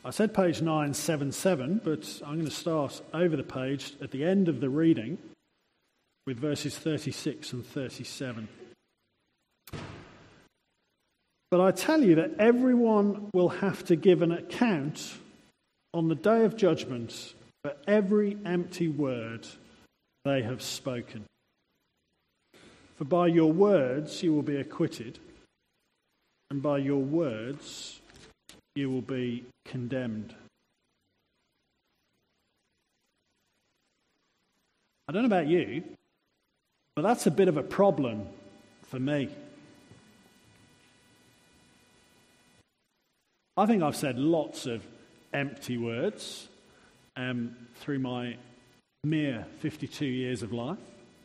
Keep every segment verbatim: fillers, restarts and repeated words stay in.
I said page nine seventy-seven, but I'm going to start over the page at the end of the reading with verses thirty-six and thirty-seven. But I tell you that everyone will have to give an account on the day of judgment for every empty word they have spoken. For by your words you will be acquitted, and by your words you will be condemned. I don't know about you, but that's a bit of a problem for me. I think I've said lots of empty words um, through my mere fifty-two years of life.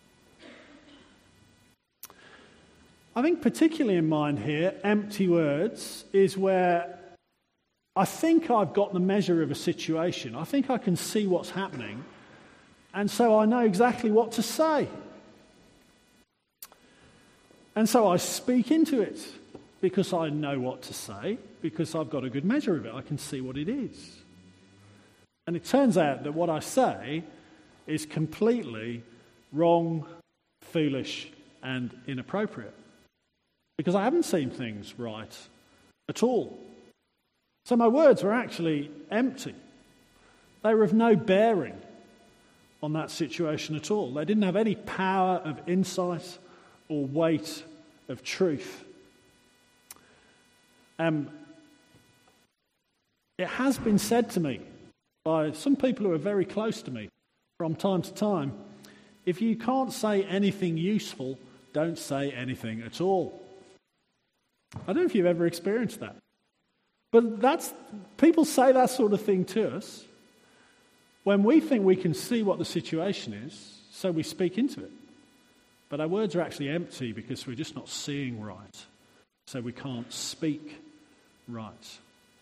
I think particularly in mind here, empty words is where I think I've got the measure of a situation. I think I can see what's happening, and so I know exactly what to say. And so I speak into it because I know what to say, because I've got a good measure of it. I can see what it is. And it turns out that what I say is completely wrong, foolish, and inappropriate, because I haven't seen things right at all. So my words were actually empty. They were of no bearing on that situation at all. They didn't have any power of insight or weight of truth. Um, it has been said to me by some people who are very close to me from time to time, if you can't say anything useful, don't say anything at all. I don't know if you've ever experienced that. But that's people say that sort of thing to us when we think we can see what the situation is, so we speak into it. But our words are actually empty because we're just not seeing right, so we can't speak right.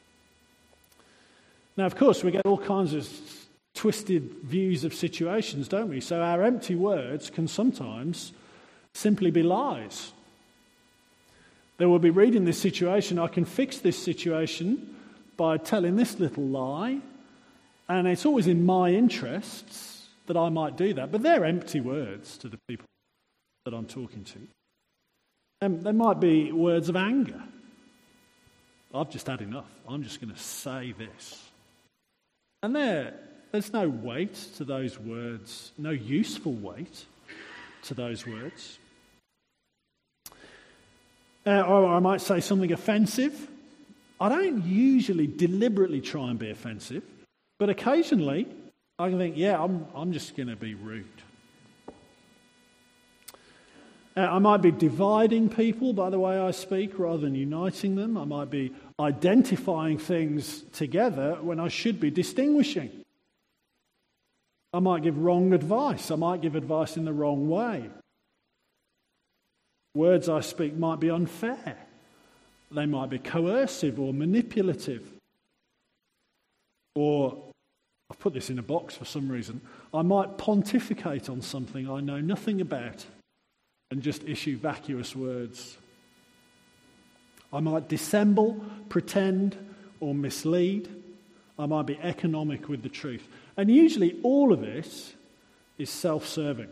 Now, of course, we get all kinds of twisted views of situations, don't we? So our empty words can sometimes simply be lies. They will be reading this situation, I can fix this situation by telling this little lie, and it's always in my interests that I might do that, but they're empty words to the people that I'm talking to. Um, they might be words of anger. I've just had enough. I'm just going to say this. And there, there's no weight to those words, no useful weight to those words. Uh, or I might say something offensive. I don't usually deliberately try and be offensive, but occasionally I can think, yeah, I'm, I'm just going to be rude. Uh, I might be dividing people by the way I speak rather than uniting them. I might be identifying things together when I should be distinguishing. I might give wrong advice. I might give advice in the wrong way. Words I speak might be unfair. They might be coercive or manipulative. Or, I've put this in a box for some reason, I might pontificate on something I know nothing about and just issue vacuous words. I might dissemble, pretend, or mislead. I might be economic with the truth. And usually all of this is self-serving.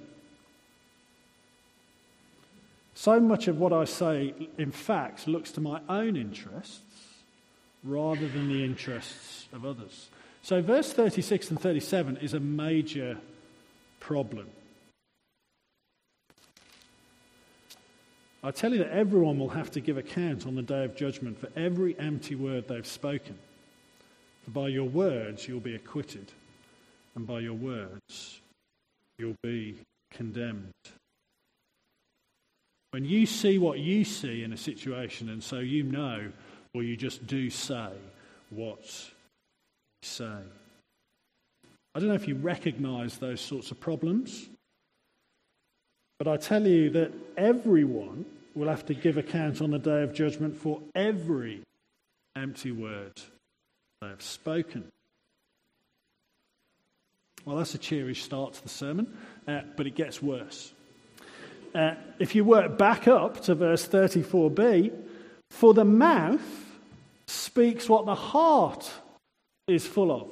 So much of what I say, in fact, looks to my own interests rather than the interests of others. So verse thirty-six and thirty-seven is a major problem. I tell you that everyone will have to give account on the day of judgment for every empty word they've spoken. For by your words you'll be acquitted, and by your words you'll be condemned. When you see what you see in a situation, and so you know, or you just do say what you say. I don't know if you recognise those sorts of problems, but I tell you that everyone will have to give account on the day of judgment for every empty word they have spoken. Well, that's a cheery start to the sermon, uh, but it gets worse. Uh, if you work back up to verse thirty-four b, for the mouth speaks what the heart is full of.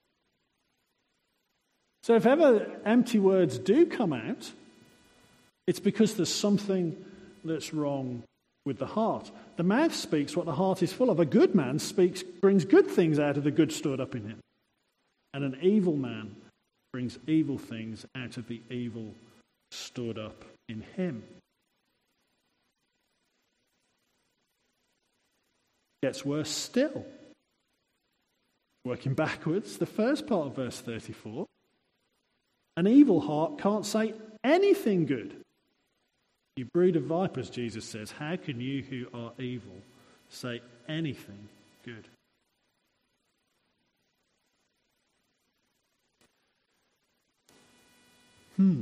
So if ever empty words do come out, it's because there's something that's wrong with the heart. The mouth speaks what the heart is full of. A good man speaks, brings good things out of the good stored up in him. And an evil man brings evil things out of the evil stored up in him. Gets worse still. Working backwards, the first part of verse thirty-four. An evil heart can't say anything good. You brood of vipers, Jesus says, how can you who are evil say anything good? Hmm.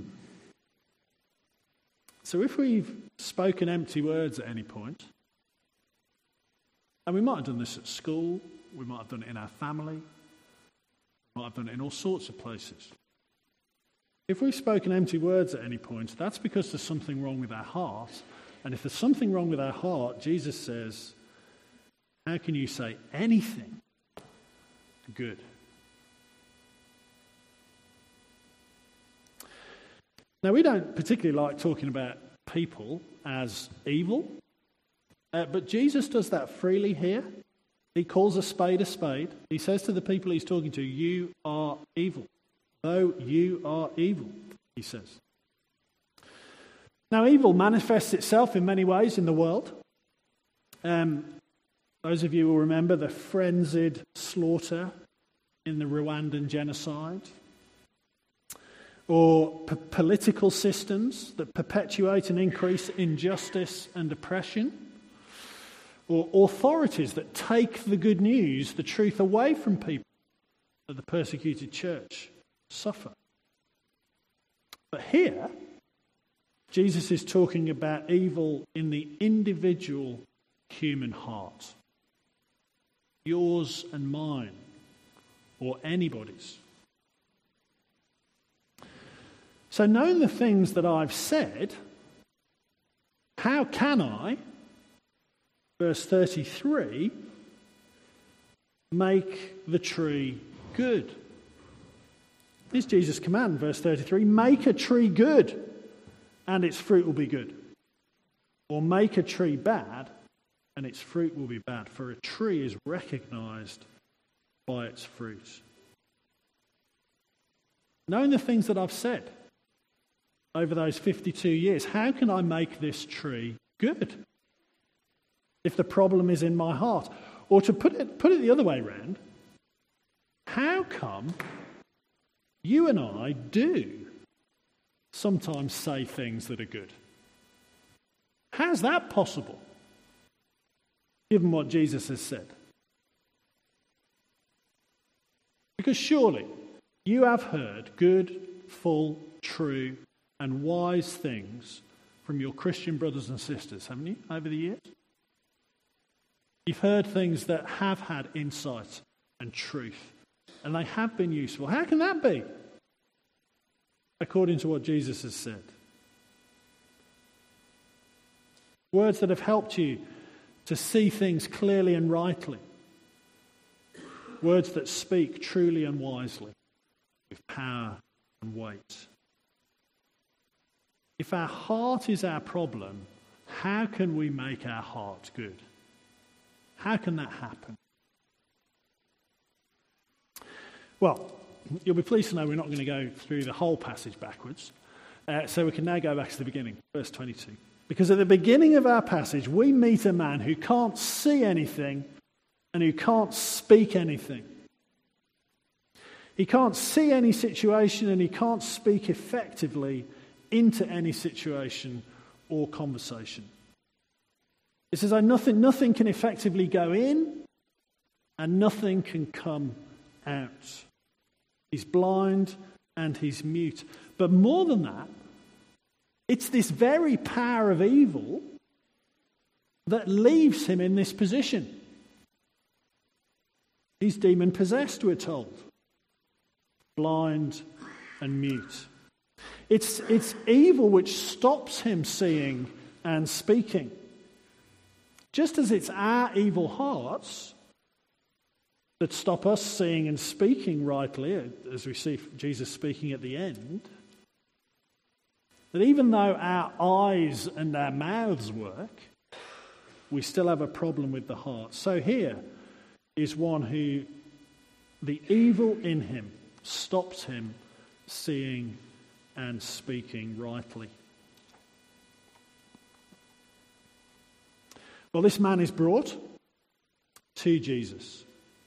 So if we've spoken empty words at any point, and we might have done this at school, we might have done it in our family, we might have done it in all sorts of places. If we've spoken empty words at any point, that's because there's something wrong with our heart. And if there's something wrong with our heart, Jesus says, how can you say anything good? Now, we don't particularly like talking about people as evil, uh, but Jesus does that freely here. He calls a spade a spade. He says to the people he's talking to, you are evil. Though you are evil, he says. Now, evil manifests itself in many ways in the world. Um, those of you will remember the frenzied slaughter in the Rwandan genocide, or p- political systems that perpetuate and increase injustice and oppression, or authorities that take the good news, the truth, away from people that the persecuted church suffer. But here, Jesus is talking about evil in the individual human heart. Yours and mine, or anybody's. So knowing the things that I've said, how can I, verse thirty-three, make the tree good? Here's Jesus' command, verse thirty-three, make a tree good, and its fruit will be good. Or make a tree bad, and its fruit will be bad. For a tree is recognized by its fruit. Knowing the things that I've said over those fifty-two years, how can I make this tree good? If the problem is in my heart. Or to put it, put it the other way around, how come you and I do sometimes say things that are good? How's that possible, given what Jesus has said? Because surely you have heard good, full, true, and wise things from your Christian brothers and sisters, haven't you, over the years? You've heard things that have had insight and truth, and they have been useful. How can that be? According to what Jesus has said. Words that have helped you to see things clearly and rightly. Words that speak truly and wisely, with power and weight. If our heart is our problem, how can we make our heart good? How can that happen? Well, you'll be pleased to know we're not going to go through the whole passage backwards. Uh, so we can now go back to the beginning, verse twenty-two. Because at the beginning of our passage, we meet a man who can't see anything and who can't speak anything. He can't see any situation and he can't speak effectively into any situation or conversation. It says, nothing, nothing can effectively go in and nothing can come out. He's blind and he's mute. But more than that, it's this very power of evil that leaves him in this position. He's demon-possessed, we're told. Blind and mute. It's, it's evil which stops him seeing and speaking. Just as it's our evil hearts that stop us seeing and speaking rightly, as we see Jesus speaking at the end. That even though our eyes and our mouths work, we still have a problem with the heart. So here is one who the evil in him stops him seeing and speaking rightly. Well, this man is brought to Jesus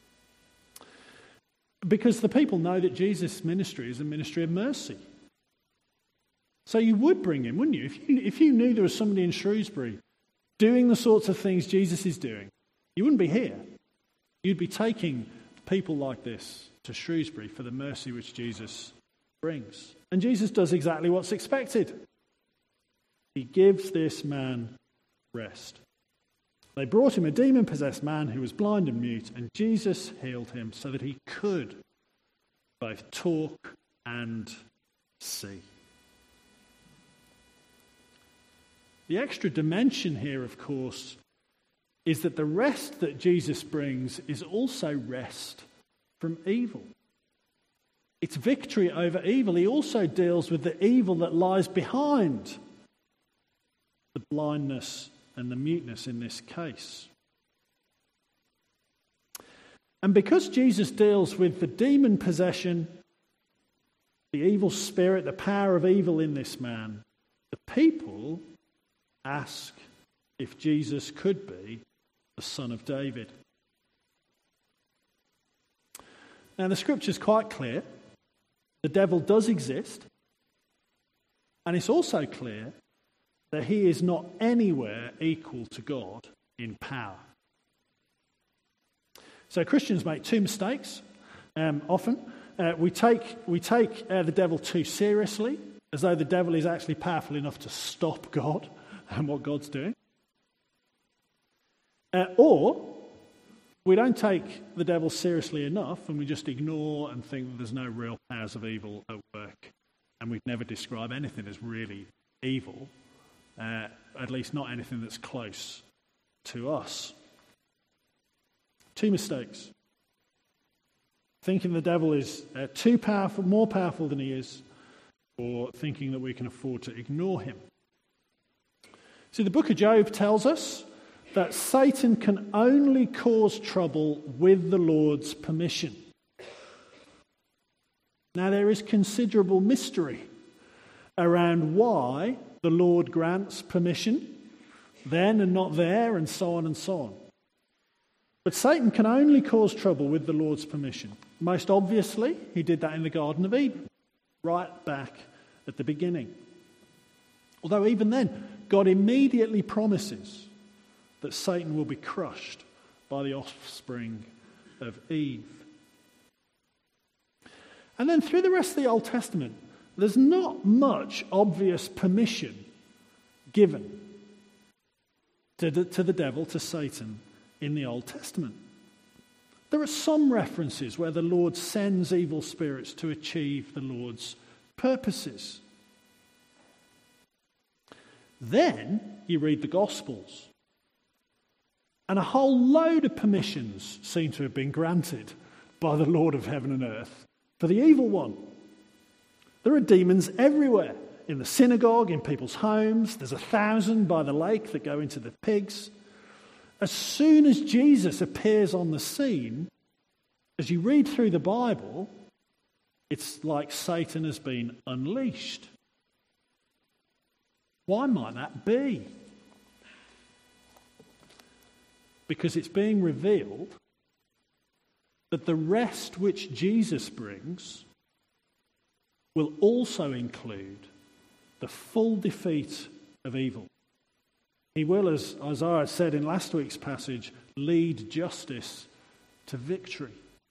because the people know that Jesus' ministry is a ministry of mercy. So you would bring him, wouldn't you? If you, if you knew there was somebody in Shrewsbury doing the sorts of things Jesus is doing, you wouldn't be here. You'd be taking people like this to Shrewsbury for the mercy which Jesus brings. And Jesus does exactly what's expected. He gives this man rest. They brought him a demon-possessed man who was blind and mute, and Jesus healed him so that he could both talk and see. The extra dimension here, of course, is that the rest that Jesus brings is also rest from evil. It's victory over evil. He also deals with the evil that lies behind the blindness and the muteness in this case. And because Jesus deals with the demon possession, the evil spirit, the power of evil in this man, the people ask if Jesus could be the Son of David. Now the scripture's quite clear. The devil does exist. And it's also clear that he is not anywhere equal to God in power. So Christians make two mistakes um, often. Uh, we take, we take uh, the devil too seriously, as though the devil is actually powerful enough to stop God and what God's doing. Uh, or we don't take the devil seriously enough and we just ignore and think that there's no real powers of evil at work, and we'd never describe anything as really evil. Uh, at least not anything that's close to us. Two mistakes. Thinking the devil is uh, too powerful, more powerful than he is, or thinking that we can afford to ignore him. See, the book of Job tells us that Satan can only cause trouble with the Lord's permission. Now, there is considerable mystery around why the Lord grants permission then and not there, and so on and so on. But Satan can only cause trouble with the Lord's permission. Most obviously, he did that in the Garden of Eden, right back at the beginning. Although even then, God immediately promises that Satan will be crushed by the offspring of Eve. And then through the rest of the Old Testament, there's not much obvious permission given to the, to the devil, to Satan, in the Old Testament. There are some references where the Lord sends evil spirits to achieve the Lord's purposes. Then you read the Gospels, and a whole load of permissions seem to have been granted by the Lord of heaven and earth for the evil one. There are demons everywhere, in the synagogue, in people's homes. There's a thousand by the lake that go into the pigs. As soon as Jesus appears on the scene, as you read through the Bible, it's like Satan has been unleashed. Why might that be? Because it's being revealed that the rest which Jesus brings will also include the full defeat of evil. He will, as Isaiah said in last week's passage, lead justice to victory.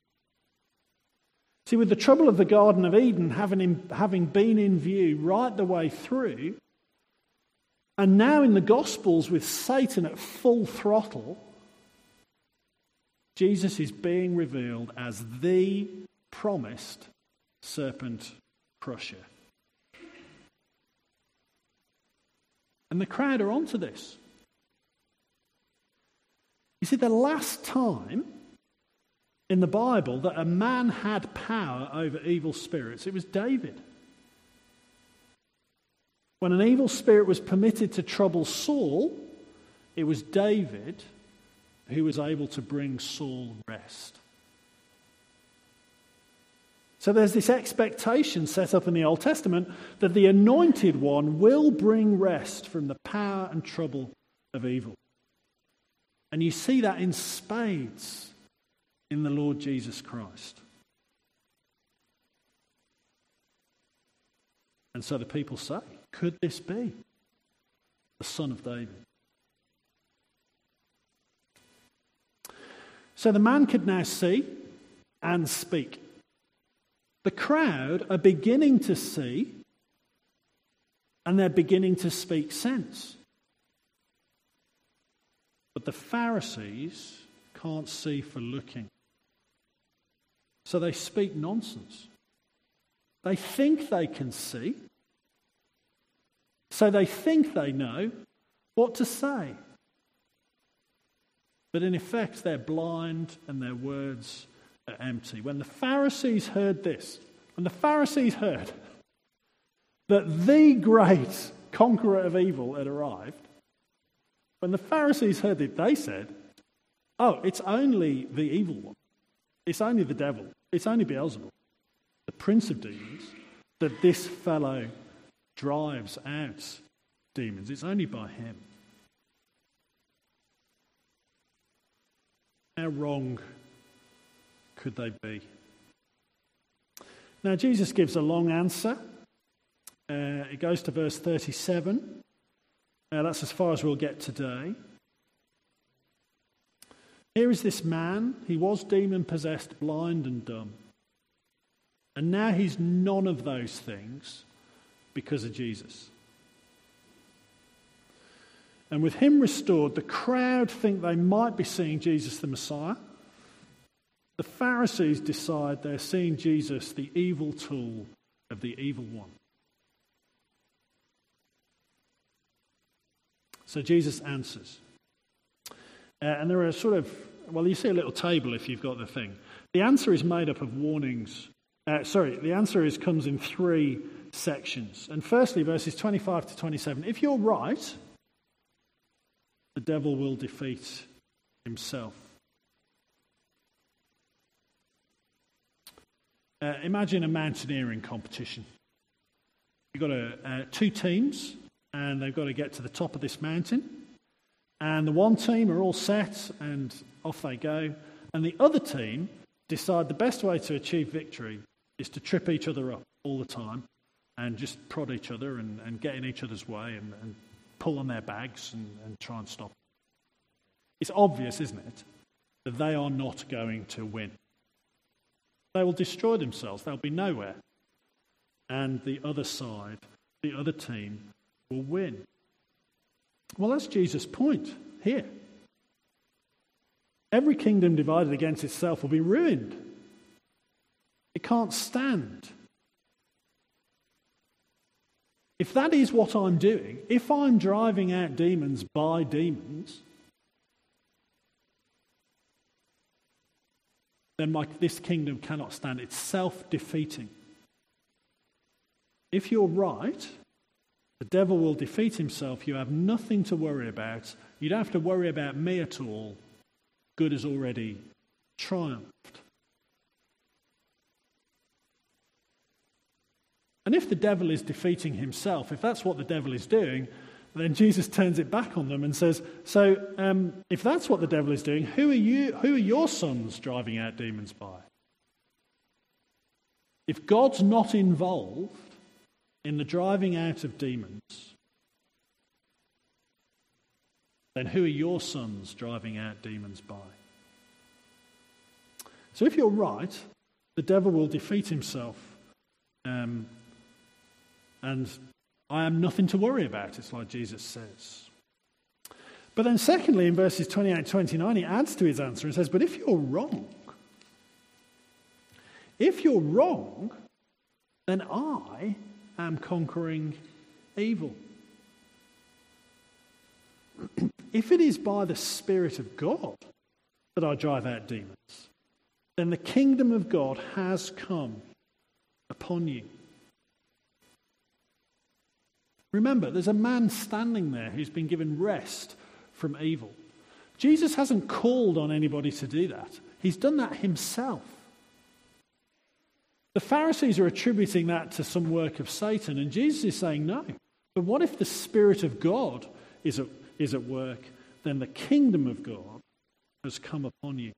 See, with the trouble of the Garden of Eden having, in, having been in view right the way through, and now in the Gospels with Satan at full throttle, Jesus is being revealed as the promised serpent crusher. And the crowd are onto this. You see, the last time in the Bible that a man had power over evil spirits, it was David. When an evil spirit was permitted to trouble Saul, it was David who was able to bring Saul rest. So there's this expectation set up in the Old Testament that the Anointed One will bring rest from the power and trouble of evil. And you see that in spades in the Lord Jesus Christ. And so the people say, could this be the Son of David? So the man could now see and speak. The crowd are beginning to see and they're beginning to speak sense. But the Pharisees can't see for looking. So they speak nonsense. They think they can see. So they think they know what to say. But in effect, they're blind and their words are empty. When the Pharisees heard this, when the Pharisees heard that the great conqueror of evil had arrived, when the Pharisees heard it, they said, oh, it's only the evil one. It's only the devil. It's only Beelzebub, the prince of demons, that this fellow drives out demons. It's only by him. How wrong could they be? Now, Jesus gives a long answer. Uh, it goes to verse thirty-seven. Uh, that's as far as we'll get today. Here is this man. He was demon-possessed, blind and dumb. And now he's none of those things because of Jesus. And with him restored, the crowd think they might be seeing Jesus the Messiah. The Pharisees decide they're seeing Jesus, the evil tool of the evil one. So Jesus answers. Uh, and there are sort of, well, you see a little table if you've got the thing. The answer is made up of warnings. Uh, sorry, the answer is comes in three sections. And firstly, verses twenty-five to twenty-seven. If you're right, the devil will defeat himself. Uh, imagine a mountaineering competition. You've got a, uh, two teams, and they've got to get to the top of this mountain. And the one team are all set, and off they go. And the other team decide the best way to achieve victory is to trip each other up all the time and just prod each other and, and get in each other's way and, and pull on their bags and, and try and stop. It's obvious, isn't it, that they are not going to win. They will destroy themselves. They'll be nowhere. And the other side, the other team, will win. Well, that's Jesus' point here. Every kingdom divided against itself will be ruined. It can't stand. If that is what I'm doing, if I'm driving out demons by demons, then my, this kingdom cannot stand. It's self-defeating. If you're right, the devil will defeat himself. You have nothing to worry about. You don't have to worry about me at all. Good has already triumphed. And if the devil is defeating himself, if that's what the devil is doing, then Jesus turns it back on them and says, so um, if that's what the devil is doing, who are you? Who are your sons driving out demons by? If God's not involved in the driving out of demons, then who are your sons driving out demons by? So if you're right, the devil will defeat himself. Um, and I am nothing to worry about, it's like Jesus says. But then secondly, in verses twenty-eight and twenty-nine, he adds to his answer and says, but if you're wrong, if you're wrong, then I am conquering evil. If it is by the Spirit of God that I drive out demons, then the kingdom of God has come upon you. Remember, there's a man standing there who's been given rest from evil. Jesus hasn't called on anybody to do that. He's done that himself. The Pharisees are attributing that to some work of Satan, and Jesus is saying no. But what if the Spirit of God is at, is at work? Then the kingdom of God has come upon you.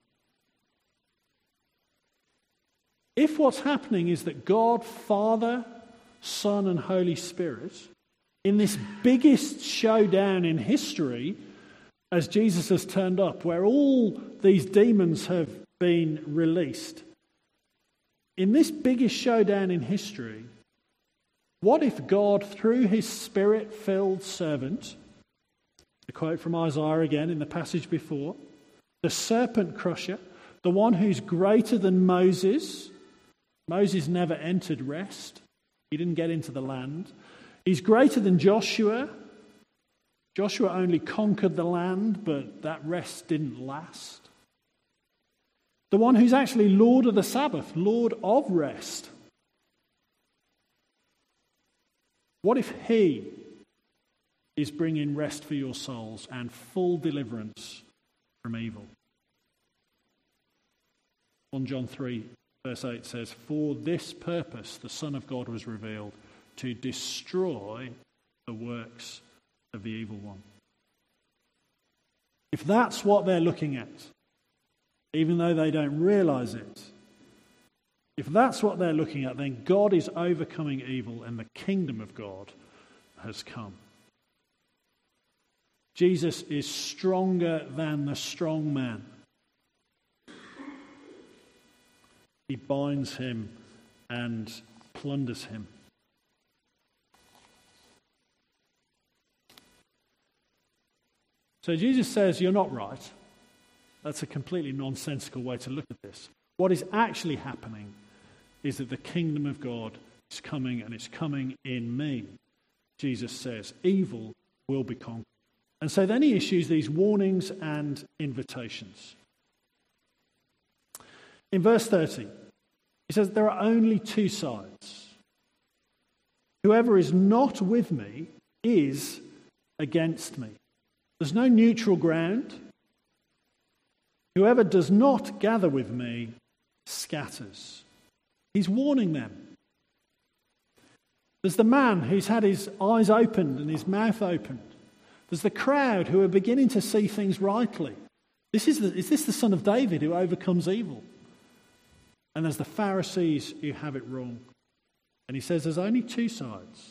If what's happening is that God, Father, Son, and Holy Spirit, in this biggest showdown in history, as Jesus has turned up, where all these demons have been released, in this biggest showdown in history, what if God, through his Spirit-filled servant, the quote from Isaiah again in the passage before, the serpent crusher, the one who's greater than Moses. Moses never entered rest. He didn't get into the land. He's greater than Joshua. Joshua only conquered the land, but that rest didn't last. The one who's actually Lord of the Sabbath, Lord of rest. What if he is bringing rest for your souls and full deliverance from evil? First John three verse eight says, "For this purpose the Son of God was revealed, to destroy the works of the evil one." If that's what they're looking at, even though they don't realize it, if that's what they're looking at, then God is overcoming evil and the kingdom of God has come. Jesus is stronger than the strong man. He binds him and plunders him. So Jesus says, you're not right. That's a completely nonsensical way to look at this. What is actually happening is that the kingdom of God is coming, and it's coming in me. Jesus says, evil will be conquered. And so then he issues these warnings and invitations. In verse thirty, he says, there are only two sides. Whoever is not with me is against me. There's no neutral ground. Whoever does not gather with me scatters. He's warning them. There's the man who's had his eyes opened and his mouth opened. There's the crowd who are beginning to see things rightly. This is, the, is this the Son of David who overcomes evil? And there's the Pharisees who have it wrong. And he says there's only two sides.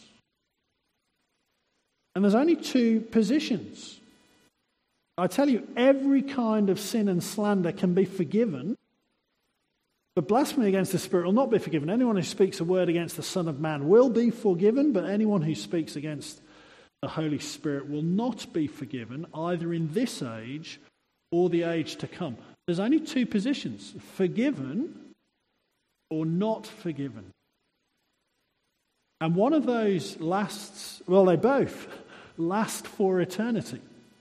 And there's only two positions. I tell you, every kind of sin and slander can be forgiven, but blasphemy against the Spirit will not be forgiven. Anyone who speaks a word against the Son of Man will be forgiven, but anyone who speaks against the Holy Spirit will not be forgiven, either in this age or the age to come. There's only two positions, forgiven or not forgiven. And one of those lasts, well, they both last for eternity.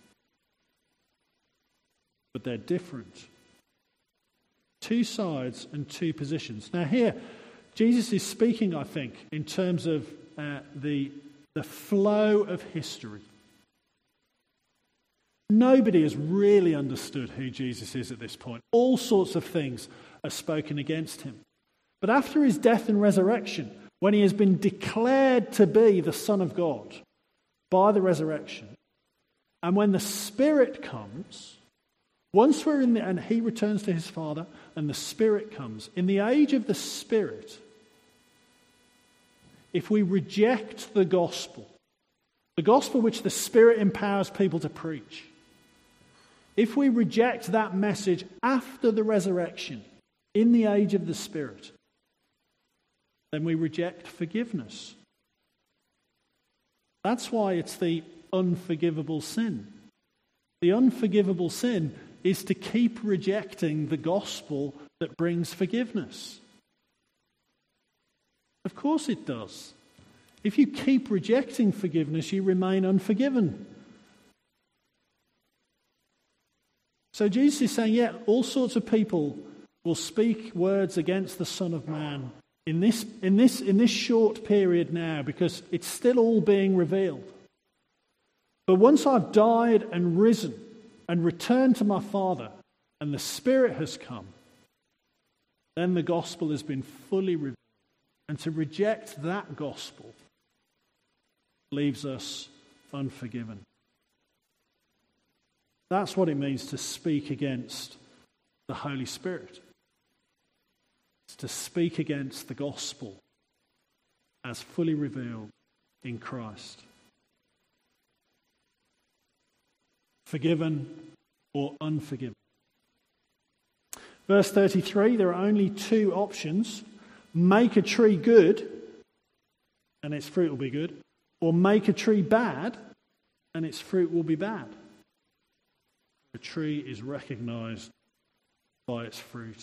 But they're different. Two sides and two positions. Now here, Jesus is speaking, I think, in terms of uh, the, the flow of history. Nobody has really understood who Jesus is at this point. All sorts of things are spoken against him. But after his death and resurrection, when he has been declared to be the Son of God by the resurrection, and when the Spirit comes, once we're in the, and he returns to his Father, and the Spirit comes, in the age of the Spirit, if we reject the gospel, the gospel which the Spirit empowers people to preach, if we reject that message after the resurrection, in the age of the Spirit, then we reject forgiveness. That's why it's the unforgivable sin. The unforgivable sin is to keep rejecting the gospel that brings forgiveness. Of course it does. If you keep rejecting forgiveness, you remain unforgiven. So Jesus is saying, yeah, all sorts of people will speak words against the Son of Man in this, in this, in this short period now, because it's still all being revealed. But once I've died and risen and returned to my Father, and the Spirit has come, then the gospel has been fully revealed. And to reject that gospel leaves us unforgiven. That's what it means to speak against the Holy Spirit. It's to speak against the gospel as fully revealed in Christ. Forgiven or unforgiven. Verse thirty-three, there are only two options. Make a tree good, and its fruit will be good, or make a tree bad, and its fruit will be bad. A tree is recognized by its fruit.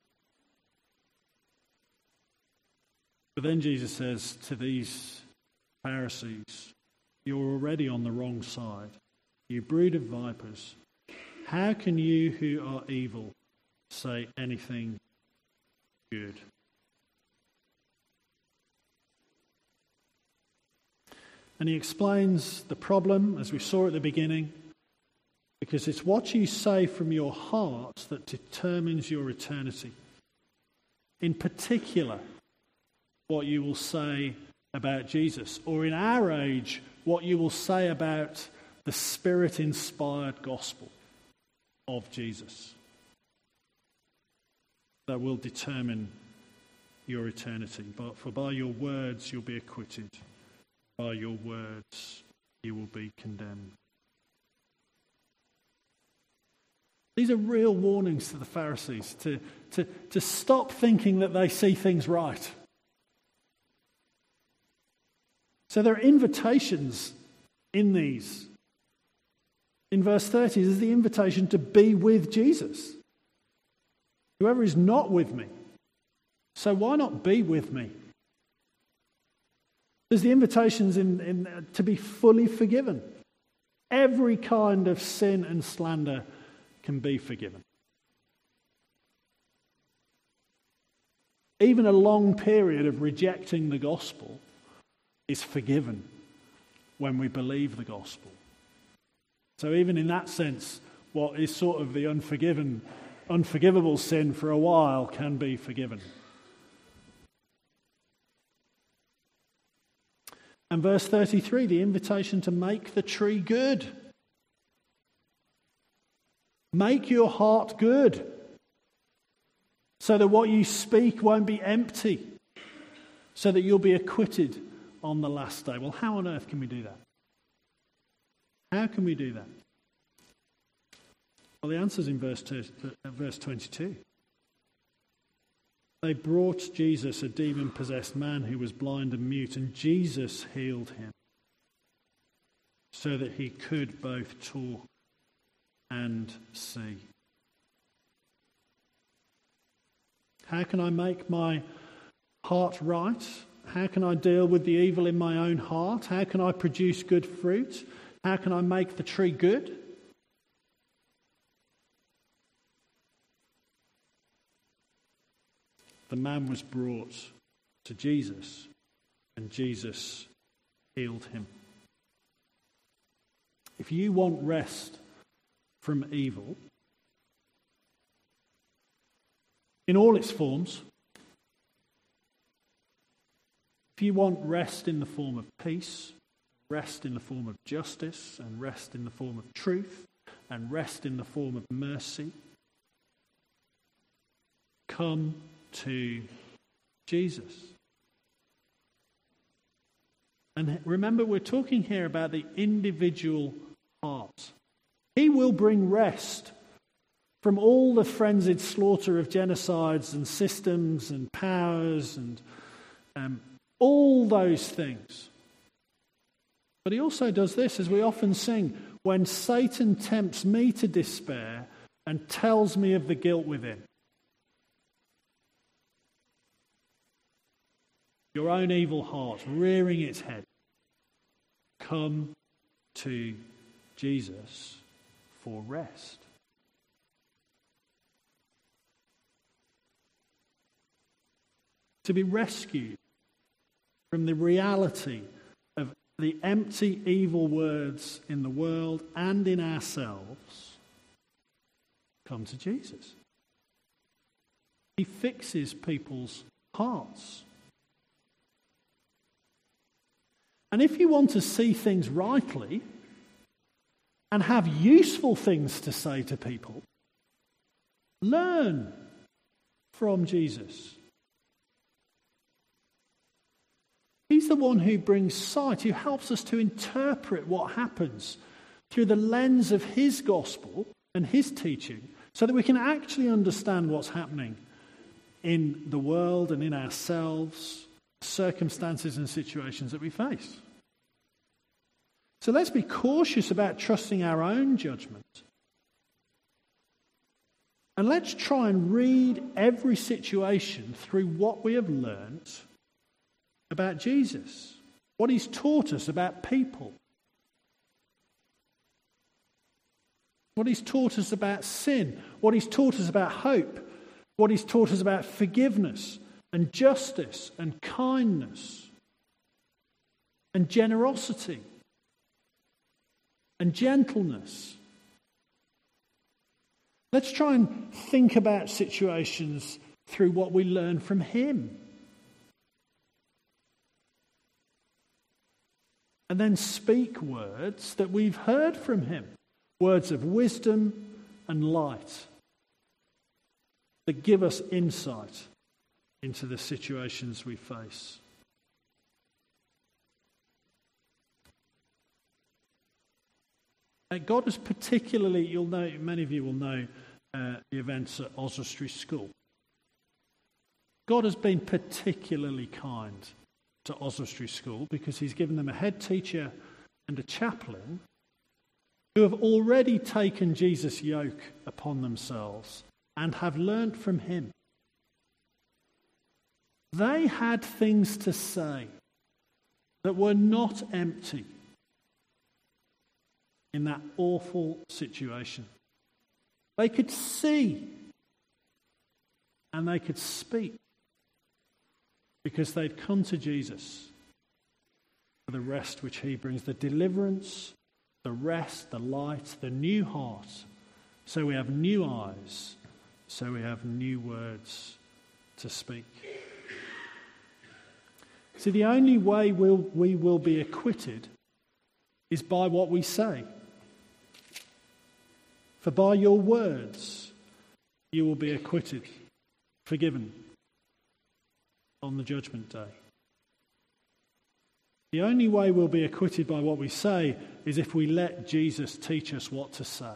But then Jesus says to these Pharisees, you're already on the wrong side. You brood of vipers, how can you who are evil say anything good? And he explains the problem, as we saw at the beginning, because it's what you say from your heart that determines your eternity. In particular, what you will say about Jesus, or in our age, what you will say about the Spirit-inspired gospel of Jesus. That will determine your eternity. But for by your words you'll be acquitted. By your words you will be condemned. These are real warnings to the Pharisees to, to, to stop thinking that they see things right. So there are invitations in these. In verse thirty, there's the invitation to be with Jesus. Whoever is not with me, so why not be with me? There's the invitations in, in, uh, to be fully forgiven. Every kind of sin and slander can be forgiven. Even a long period of rejecting the gospel is forgiven when we believe the gospel. So even in that sense, what is sort of the unforgiven, unforgivable sin for a while can be forgiven. And verse thirty-three, the invitation to make the tree good. Make your heart good, so that what you speak won't be empty, so that you'll be acquitted on the last day. Well, how on earth can we do that? How can we do that? Well, the answer's in verse two, uh, verse twenty-two. They brought Jesus a demon-possessed man who was blind and mute, and Jesus healed him so that he could both talk and see. How can I make my heart right? How can I deal with the evil in my own heart? How can I produce good fruit? How can I make the tree good? The man was brought to Jesus, and Jesus healed him. If you want rest from evil, in all its forms, if you want rest in the form of peace, rest in the form of justice, and rest in the form of truth, and rest in the form of mercy, come to Jesus. And remember, we're talking here about the individual heart. He will bring rest from all the frenzied slaughter of genocides and systems and powers and um, all those things. But he also does this, as we often sing, when Satan tempts me to despair and tells me of the guilt within. Your own evil heart rearing its head. Come to Jesus for rest. to be rescued from the reality of the empty, evil words in the world and in ourselves, come to Jesus. He fixes people's hearts. And if you want to see things rightly and have useful things to say to people, learn from Jesus. He's the one who brings sight, who helps us to interpret what happens through the lens of his gospel and his teaching, so that we can actually understand what's happening in the world and in ourselves, circumstances and situations that we face. So let's be cautious about trusting our own judgment. And let's try and read every situation through what we have learned about Jesus, what he's taught us about people, what he's taught us about sin, what he's taught us about hope, what he's taught us about forgiveness and justice and kindness and generosity and gentleness. Let's try and think about situations through what we learn from him. And then speak words that we've heard from him. Words of wisdom and light that give us insight into the situations we face. Uh, God has particularly, you'll know, many of you will know uh, the events at Oswestry School. God has been particularly kind to Oswestry School because he's given them a head teacher and a chaplain who have already taken Jesus' yoke upon themselves and have learnt from him. They had things to say that were not empty in that awful situation. They could see and they could speak because they'd come to Jesus for the rest which he brings, the deliverance, the rest, the light, the new heart. So we have new eyes, so we have new words to speak. See, the only way we'll, we will be acquitted is by what we say. For by your words you will be acquitted, forgiven on the judgment day. The only way we'll be acquitted by what we say is if we let Jesus teach us what to say.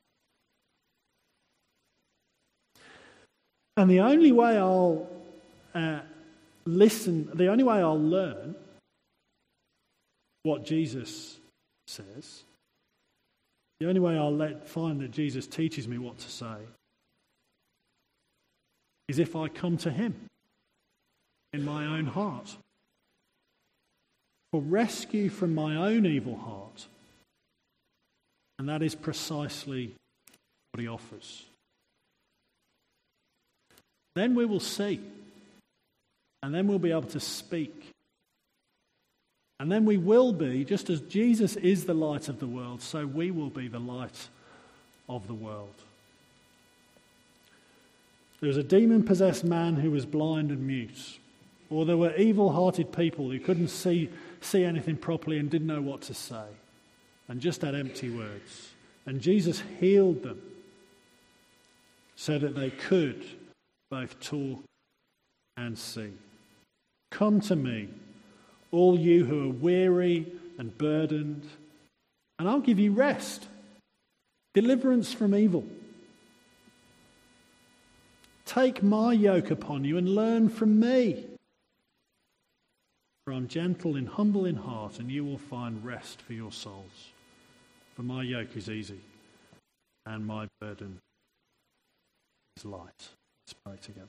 And the only way I'll uh, listen, the only way I'll learn what Jesus says, the only way I'll let, find that Jesus teaches me what to say is if I come to him in my own heart for rescue from my own evil heart. And that is precisely what he offers. Then we will see. And then we'll be able to speak. And then we will be, just as Jesus is the light of the world, so we will be the light of the world. There was a demon-possessed man who was blind and mute. Or there were evil-hearted people who couldn't see, see anything properly and didn't know what to say. And just had empty words. And Jesus healed them so that they could both talk and see. Come to me, all you who are weary and burdened, and I'll give you rest, deliverance from evil. Take my yoke upon you and learn from me. For I'm gentle and humble in heart, and you will find rest for your souls. For my yoke is easy, and my burden is light. Let's pray together.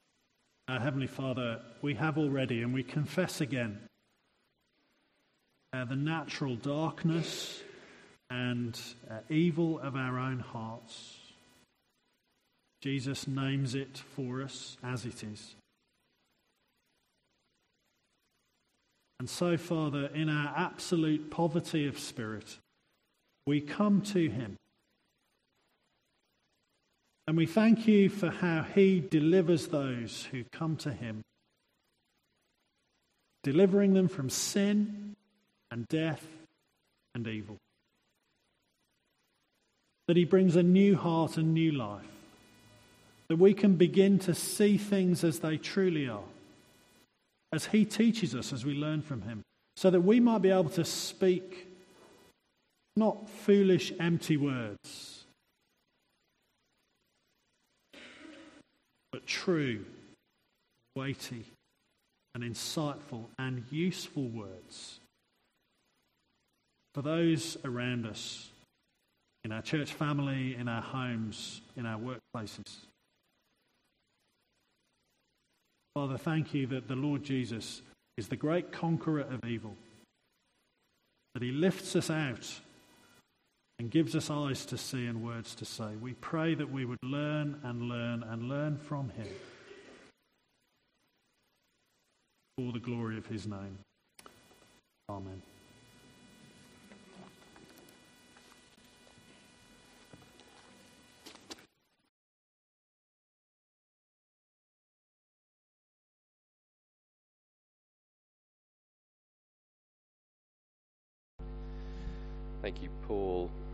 Our Heavenly Father, we have already, and we confess again, uh, the natural darkness and uh, evil of our own hearts. Jesus names it for us as it is. And so, Father, in our absolute poverty of spirit, we come to him. And we thank you for how he delivers those who come to him, delivering them from sin and death and evil. That he brings a new heart and new life. That we can begin to see things as they truly are, as he teaches us, as we learn from him, so that we might be able to speak not foolish, empty words, but true, weighty, and insightful and useful words for those around us, in our church family, in our homes, in our workplaces. Father, thank you that the Lord Jesus is the great conqueror of evil, that he lifts us out and gives us eyes to see and words to say. We pray that we would learn and learn and learn from him for the glory of his name. Amen. Thank you, Paul.